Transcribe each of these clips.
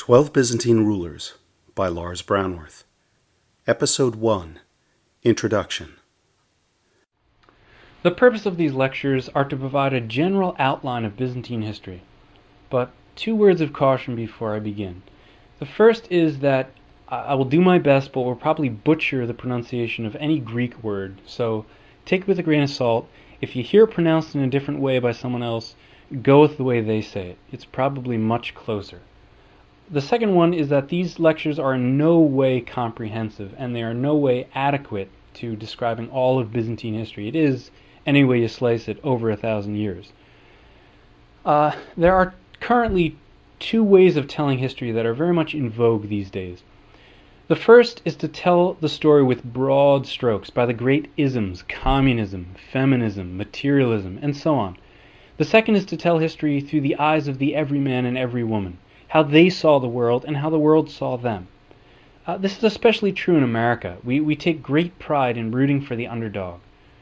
12 Byzantine Rulers by Lars Brownworth. Episode 1, Introduction. The purpose of these lectures are to provide a general outline of Byzantine history. But 2 words of caution before I begin. The first is that I will do my best, but will probably butcher the pronunciation of any Greek word, so take it with a grain of salt. If you hear it pronounced in a different way by someone else, go with the way they say it. It's probably much closer. The second one is that these lectures are in no way comprehensive, and they are in no way adequate to describing all of Byzantine history. It is, any way you slice it, over 1,000 years. There are currently 2 ways of telling history that are very much in vogue these days. The first is to tell the story with broad strokes by the great isms, communism, feminism, materialism, and so on. The second is to tell history through the eyes of the everyman and every woman, how they saw the world and how the world saw them. This is especially true in America. We take great pride in rooting for the underdog.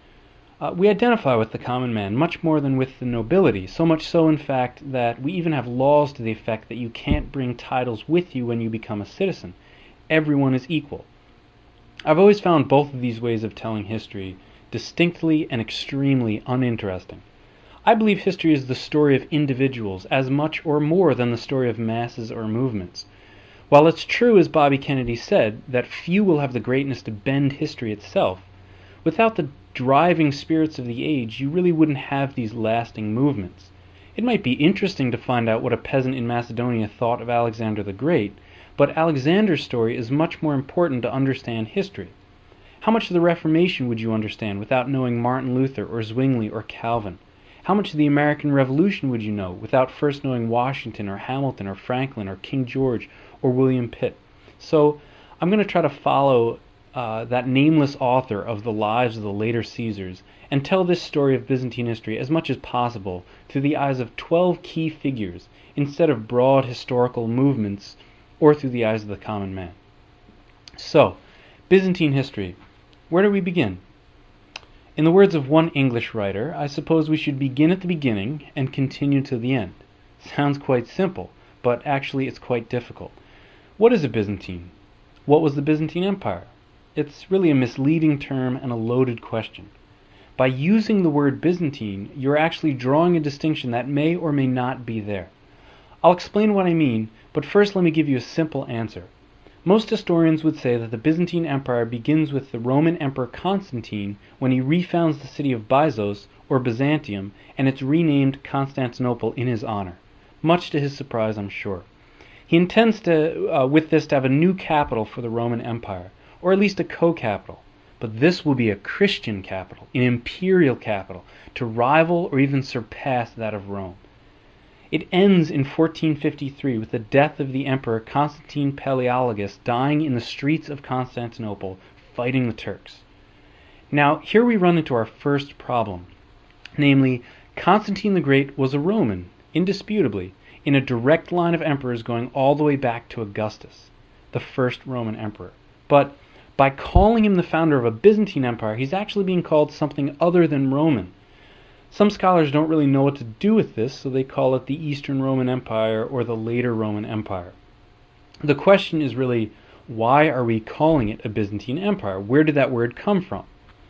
We identify with the common man much more than with the nobility, so much so, in fact, that we even have laws to the effect that you can't bring titles with you when you become a citizen. Everyone is equal. I've always found both of these ways of telling history distinctly and extremely uninteresting. I believe history is the story of individuals as much or more than the story of masses or movements. While it's true, as Bobby Kennedy said, that few will have the greatness to bend history itself, without the driving spirits of the age, you really wouldn't have these lasting movements. It might be interesting to find out what a peasant in Macedonia thought of Alexander the Great, but Alexander's story is much more important to understand history. How much of the Reformation would you understand without knowing Martin Luther or Zwingli or Calvin? How much of the American Revolution would you know without first knowing Washington or Hamilton or Franklin or King George or William Pitt? So I'm going to try to follow that nameless author of the lives of the later Caesars and tell this story of Byzantine history as much as possible through the eyes of 12 key figures instead of broad historical movements or through the eyes of the common man. So, Byzantine history. Where do we begin? In the words of one English writer, I suppose we should begin at the beginning and continue to the end. Sounds quite simple, but actually it's quite difficult. What is a Byzantine? What was the Byzantine Empire? It's really a misleading term and a loaded question. By using the word Byzantine, you're actually drawing a distinction that may or may not be there. I'll explain what I mean, but first let me give you a simple answer. Most historians would say that the Byzantine Empire begins with the Roman Emperor Constantine when he refounds the city of Byzos, or Byzantium, and it's renamed Constantinople in his honor. Much to his surprise, I'm sure. He intends with this to have a new capital for the Roman Empire, or at least a co-capital. But this will be a Christian capital, an imperial capital, to rival or even surpass that of Rome. It ends in 1453 with the death of the Emperor Constantine Palaeologus dying in the streets of Constantinople fighting the Turks. Now, here we run into our first problem. Namely, Constantine the Great was a Roman, indisputably, in a direct line of emperors going all the way back to Augustus, the first Roman emperor. But by calling him the founder of a Byzantine empire, he's actually being called something other than Roman. Some scholars don't really know what to do with this, so they call it the Eastern Roman Empire or the later Roman Empire. The question is really, why are we calling it a Byzantine empire? Where did that word come from?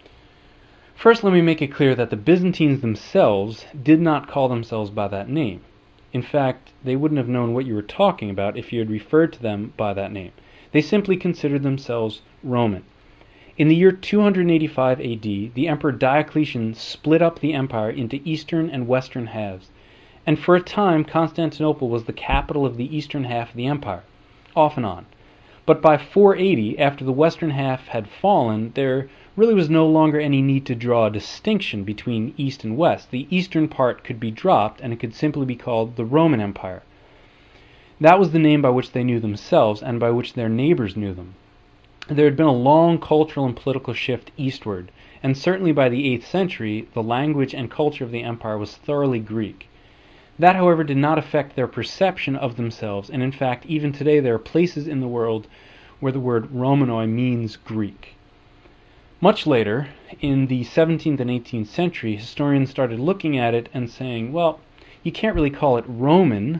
First, let me make it clear that the Byzantines themselves did not call themselves by that name. In fact, they wouldn't have known what you were talking about if you had referred to them by that name. They simply considered themselves Roman. In the year 285 AD, the Emperor Diocletian split up the empire into eastern and western halves, and for a time Constantinople was the capital of the eastern half of the empire, off and on. But by 480, after the western half had fallen, there really was no longer any need to draw a distinction between east and west. The eastern part could be dropped, and it could simply be called the Roman Empire. That was the name by which they knew themselves, and by which their neighbors knew them. There had been a long cultural and political shift eastward, and certainly by the 8th century, the language and culture of the empire was thoroughly Greek. That, however, did not affect their perception of themselves, and in fact, even today there are places in the world where the word Romanoi means Greek. Much later, in the 17th and 18th century, historians started looking at it and saying, well, you can't really call it Roman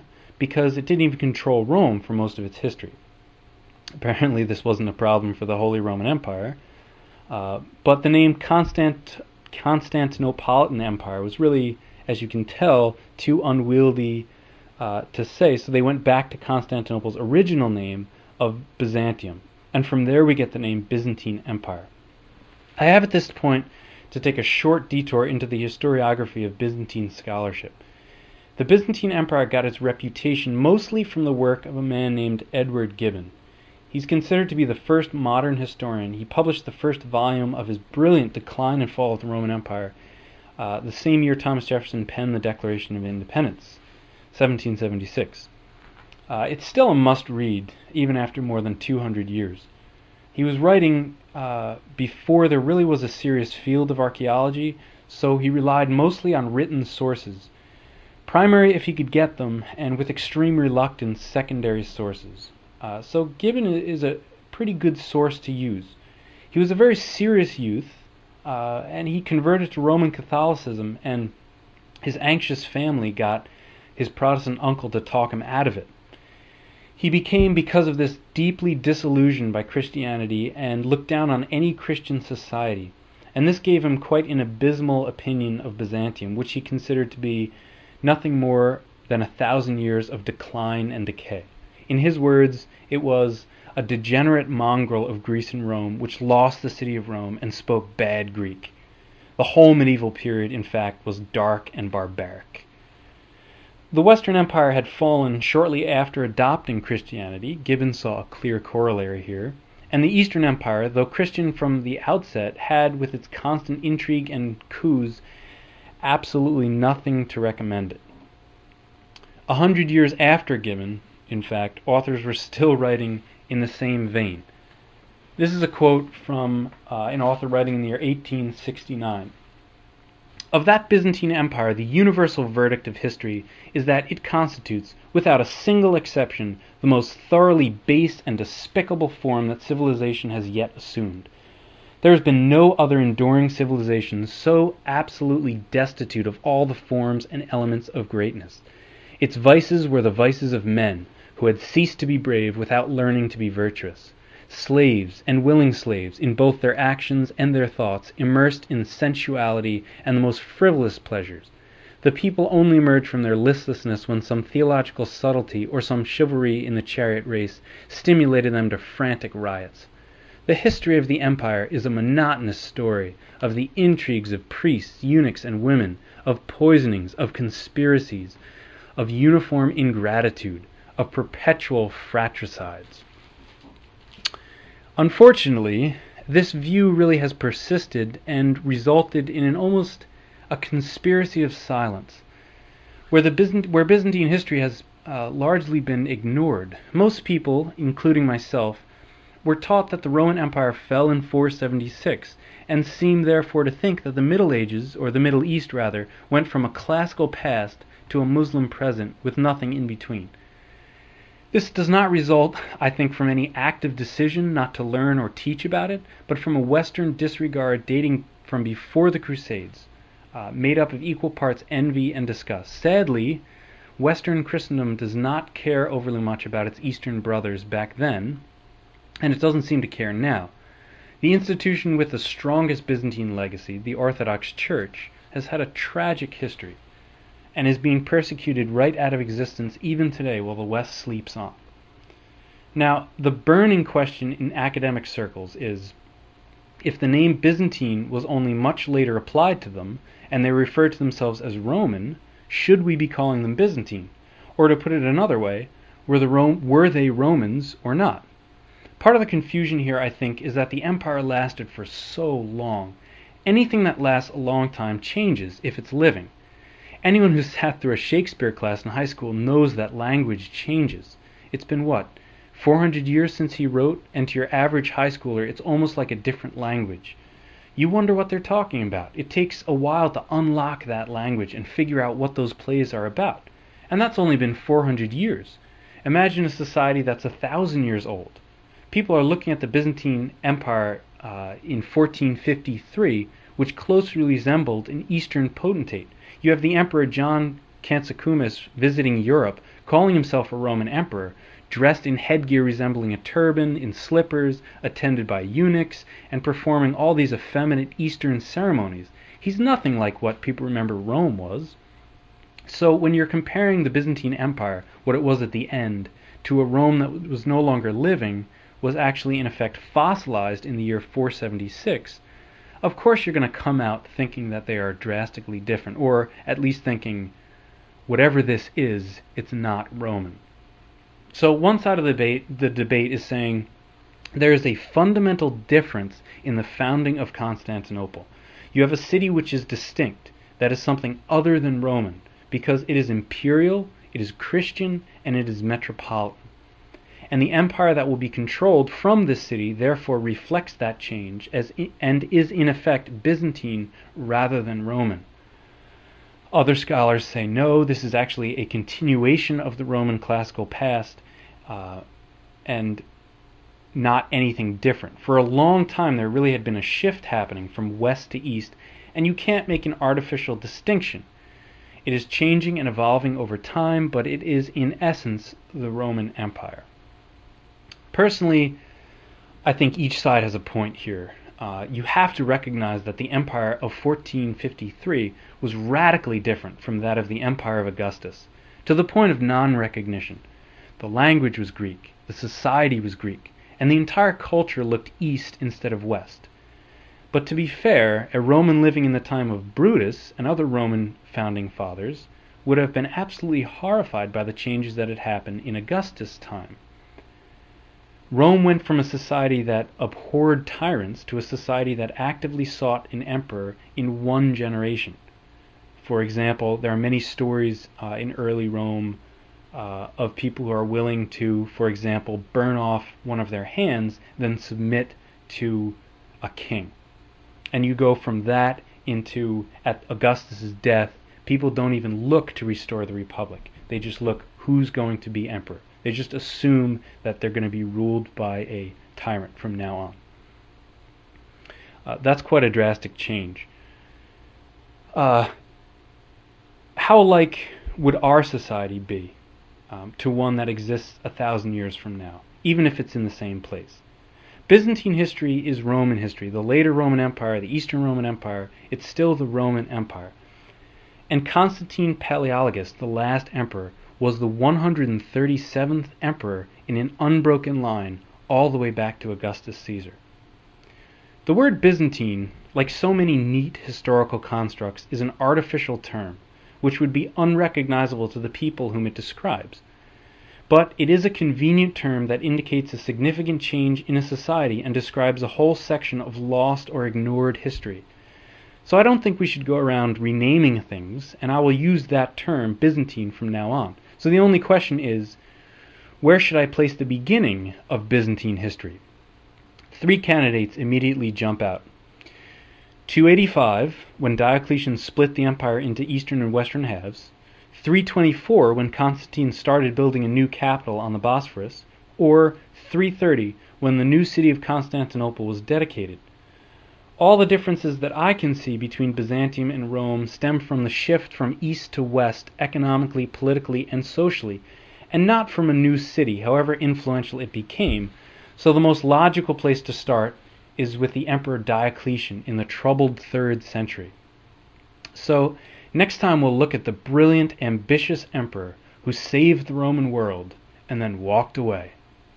because it didn't even control Rome for most of its history. Apparently this wasn't a problem for the Holy Roman Empire, but the name Constantinopolitan Empire was really, as you can tell, too unwieldy to say, so they went back to Constantinople's original name of Byzantium, and from there we get the name Byzantine Empire. I have at this point to take a short detour into the historiography of Byzantine scholarship. The Byzantine Empire got its reputation mostly from the work of a man named Edward Gibbon. He's considered to be the first modern historian. He published the first volume of his brilliant Decline and Fall of the Roman Empire the same year Thomas Jefferson penned the Declaration of Independence, 1776. It's still a must-read, even after more than 200 years. He was writing before there really was a serious field of archaeology, so he relied mostly on written sources, primary if he could get them, and with extreme reluctance, secondary sources. So Gibbon is a pretty good source to use. He was a very serious youth, and he converted to Roman Catholicism, and his anxious family got his Protestant uncle to talk him out of it. He became, because of this, deeply disillusioned by Christianity and looked down on any Christian society, and this gave him quite an abysmal opinion of Byzantium, which he considered to be nothing more than 1,000 years of decline and decay. In his words, it was a degenerate mongrel of Greece and Rome which lost the city of Rome and spoke bad Greek. The whole medieval period, in fact, was dark and barbaric. The Western Empire had fallen shortly after adopting Christianity. Gibbon saw a clear corollary here. And the Eastern Empire, though Christian from the outset, had, with its constant intrigue and coups, absolutely nothing to recommend it. 100 years after Gibbon, in fact, authors were still writing in the same vein. This is a quote from an author writing in the year 1869. Of that Byzantine Empire, the universal verdict of history is that it constitutes, without a single exception, the most thoroughly base and despicable form that civilization has yet assumed. There has been no other enduring civilization so absolutely destitute of all the forms and elements of greatness. Its vices were the vices of men, who had ceased to be brave without learning to be virtuous. Slaves and willing slaves, in both their actions and their thoughts, immersed in sensuality and the most frivolous pleasures. The people only emerged from their listlessness when some theological subtlety or some chivalry in the chariot race stimulated them to frantic riots. The history of the empire is a monotonous story of the intrigues of priests, eunuchs, and women, of poisonings, of conspiracies, of uniform ingratitude, of perpetual fratricides. Unfortunately, this view really has persisted and resulted in an almost a conspiracy of silence, where Byzantine history has largely been ignored. Most people, including myself, were taught that the Roman Empire fell in 476, and seem therefore to think that the Middle Ages, or the Middle East rather, went from a classical past to a Muslim present with nothing in between. This does not result, I think, from any active decision not to learn or teach about it, but from a Western disregard dating from before the Crusades, made up of equal parts envy and disgust. Sadly, Western Christendom does not care overly much about its Eastern brothers back then, and it doesn't seem to care now. The institution with the strongest Byzantine legacy, the Orthodox Church, has had a tragic history, and is being persecuted right out of existence even today while the West sleeps on. Now, the burning question in academic circles is, if the name Byzantine was only much later applied to them, and they refer to themselves as Roman, should we be calling them Byzantine? Or to put it another way, were they Romans or not? Part of the confusion here, I think, is that the empire lasted for so long. Anything that lasts a long time changes if it's living. Anyone who sat through a Shakespeare class in high school knows that language changes. It's been, 400 years since he wrote, and to your average high schooler, it's almost like a different language. You wonder what they're talking about. It takes a while to unlock that language and figure out what those plays are about. And that's only been 400 years. Imagine a society that's 1,000 years old. People are looking at the Byzantine Empire in 1453, which closely resembled an Eastern potentate. You have the Emperor John Canticumus visiting Europe, calling himself a Roman emperor, dressed in headgear resembling a turban, in slippers, attended by eunuchs, and performing all these effeminate Eastern ceremonies. He's nothing like what people remember Rome was. So when you're comparing the Byzantine Empire, what it was at the end, to a Rome that was no longer living, was actually in effect fossilized in the year 476, of course you're going to come out thinking that they are drastically different, or at least thinking, whatever this is, it's not Roman. So one side of the debate is saying there is a fundamental difference in the founding of Constantinople. You have a city which is distinct, that is something other than Roman, because it is imperial, it is Christian, and it is metropolitan. And the empire that will be controlled from this city therefore reflects that change and is in effect Byzantine rather than Roman. Other scholars say no, this is actually a continuation of the Roman classical past and not anything different. For a long time there really had been a shift happening from west to east, and you can't make an artificial distinction. It is changing and evolving over time, but it is in essence the Roman Empire. Personally, I think each side has a point here. You have to recognize that the empire of 1453 was radically different from that of the empire of Augustus, to the point of non-recognition. The language was Greek, the society was Greek, and the entire culture looked east instead of west. But to be fair, a Roman living in the time of Brutus and other Roman founding fathers would have been absolutely horrified by the changes that had happened in Augustus' time. Rome went from a society that abhorred tyrants to a society that actively sought an emperor in one generation. For example, there are many stories in early Rome of people who are willing to, for example, burn off one of their hands, then submit to a king. And you go from that into, at Augustus' death, people don't even look to restore the republic. They just look who's going to be emperor. They just assume that they're going to be ruled by a tyrant from now on. That's quite a drastic change. How like would our society be to one that exists 1,000 years from now, even if it's in the same place? Byzantine history is Roman history. The later Roman Empire, the Eastern Roman Empire, it's still the Roman Empire. And Constantine Palaeologus, the last emperor, was the 137th emperor in an unbroken line all the way back to Augustus Caesar. The word Byzantine, like so many neat historical constructs, is an artificial term, which would be unrecognizable to the people whom it describes. But it is a convenient term that indicates a significant change in a society and describes a whole section of lost or ignored history. So I don't think we should go around renaming things, and I will use that term, Byzantine, from now on. So the only question is, where should I place the beginning of Byzantine history? 3 candidates immediately jump out. 285, when Diocletian split the empire into eastern and western halves. 324, when Constantine started building a new capital on the Bosphorus. Or 330, when the new city of Constantinople was dedicated. All the differences that I can see between Byzantium and Rome stem from the shift from east to west economically, politically, and socially, and not from a new city, however influential it became. So the most logical place to start is with the Emperor Diocletian in the troubled 3rd century. So next time we'll look at the brilliant, ambitious emperor who saved the Roman world and then walked away.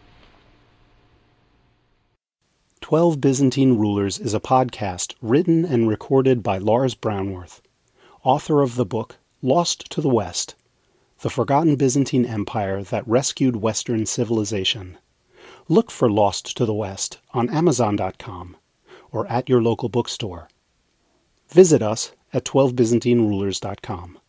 12 Byzantine Rulers is a podcast written and recorded by Lars Brownworth, author of the book Lost to the West, The Forgotten Byzantine Empire That Rescued Western Civilization. Look for Lost to the West on Amazon.com or at your local bookstore. Visit us at 12byzantinerulers.com.